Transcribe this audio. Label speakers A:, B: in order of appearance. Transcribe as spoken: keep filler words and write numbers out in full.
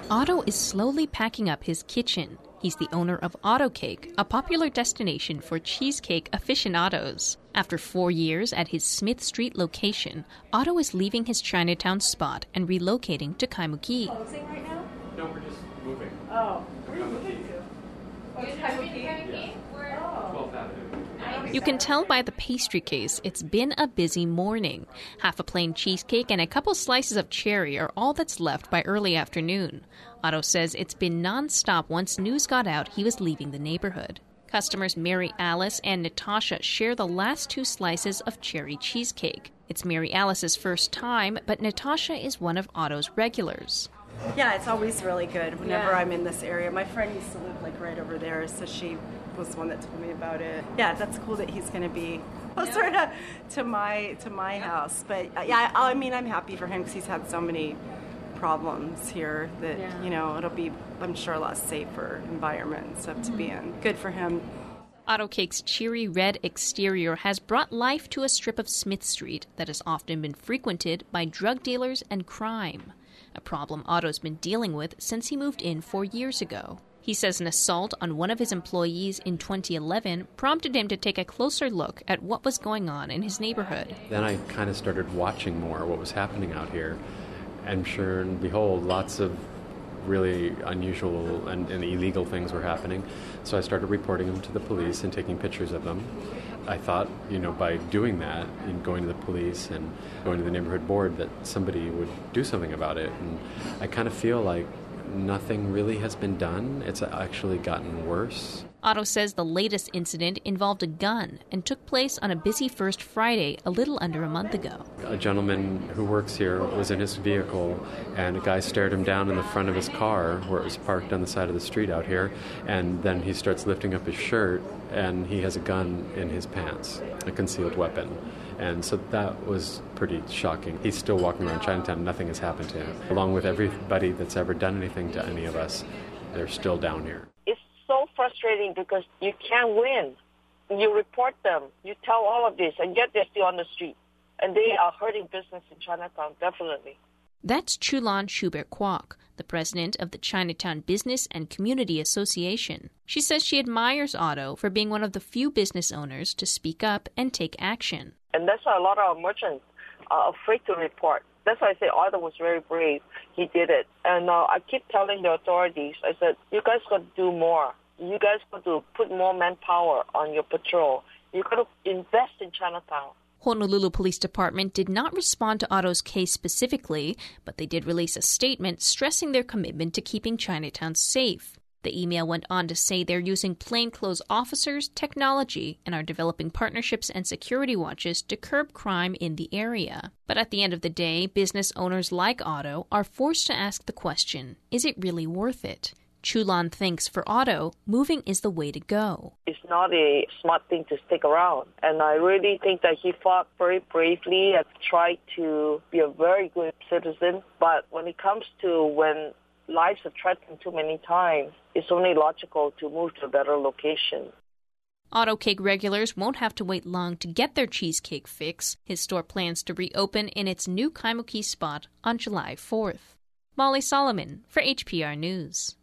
A: Otto is slowly packing up his kitchen. He's the owner of Otto Cake, a popular destination for cheesecake aficionados. After four years at his Smith Street location, Otto is leaving his Chinatown spot and relocating to Kaimuki.
B: Closing right now?
C: No, we're just moving.
B: Oh, where are you moving to? Oh, to Kaimuki?
C: Yeah.
B: Oh.
C: twelfth Avenue.
A: You can tell by the pastry case it's been a busy morning. Half a plain cheesecake and a couple slices of cherry are all that's left by early afternoon. Otto says it's been non-stop once news got out he was leaving the neighborhood. Customers Mary Alice and Natasha share the last two slices of cherry cheesecake. It's Mary Alice's first time, but Natasha is one of Otto's regulars.
B: Yeah, it's always really good whenever
A: Yeah.
B: I'm in this area. My friend used to live like right over there, so she was the one that told me about it. Yeah, that's cool that he's going to be closer to, to my to my house. But uh, yeah, I, I mean, I'm happy for him because he's had so many problems here that,
A: Yeah.
B: you know, it'll be, I'm sure, a lot safer environment and stuff to be in. Good for him.
A: Otto Cake's cheery red exterior has brought life to a strip of Smith Street that has often been frequented by drug dealers and crime, a problem Otto's been dealing with since he moved in four years ago. He says an assault on one of his employees in twenty eleven prompted him to take a closer look at what was going on in his neighborhood.
C: Then I kind of started watching more what was happening out here, and sure and behold, lots of really unusual and, and illegal things were happening. So I started reporting them to the police and taking pictures of them. I thought, you know, by doing that and going to the police and going to the neighborhood board that somebody would do something about it. And I kind of feel like nothing really has been done. It's actually gotten worse.
A: Otto says the latest incident involved a gun and took place on a busy First Friday a little under a month ago.
C: A gentleman who works here was in his vehicle, and a guy stared him down in the front of his car where it was parked on the side of the street out here, and then he starts lifting up his shirt, and he has a gun in his pants, a concealed weapon. And so that was pretty shocking. He's still walking around Chinatown. Nothing has happened to him. Along with everybody that's ever done anything to any of us, they're still down here.
D: It's so frustrating because you can't win. You report them. You tell all of this, and yet they're still on the street. And they are hurting business in Chinatown, definitely.
A: That's Chulan Schubert Kwok, the president of the Chinatown Business and Community Association. She says she admires Otto for being one of the few business owners to speak up and take action.
D: And that's why a lot of our merchants are afraid to report. That's why I say Otto was very brave. He did it. And uh, I keep telling the authorities, I said, you guys got to do more. You guys got to put more manpower on your patrol. You got to invest in Chinatown.
A: Honolulu Police Department did not respond to Otto's case specifically, but they did release a statement stressing their commitment to keeping Chinatown safe. The email went on to say they're using plainclothes officers, technology, and are developing partnerships and security watches to curb crime in the area. But at the end of the day, business owners like Otto are forced to ask the question, is it really worth it? Chulan thinks for Otto, moving is the way to go.
D: It's not a smart thing to stick around. And I really think that he fought very bravely and tried to be a very good citizen. But when it comes to when lives are threatened too many times, it's only logical to move to a better location.
A: Otto Cake regulars won't have to wait long to get their cheesecake fix. His store plans to reopen in its new Kaimuki spot on July fourth. Molly Solomon for H P R News.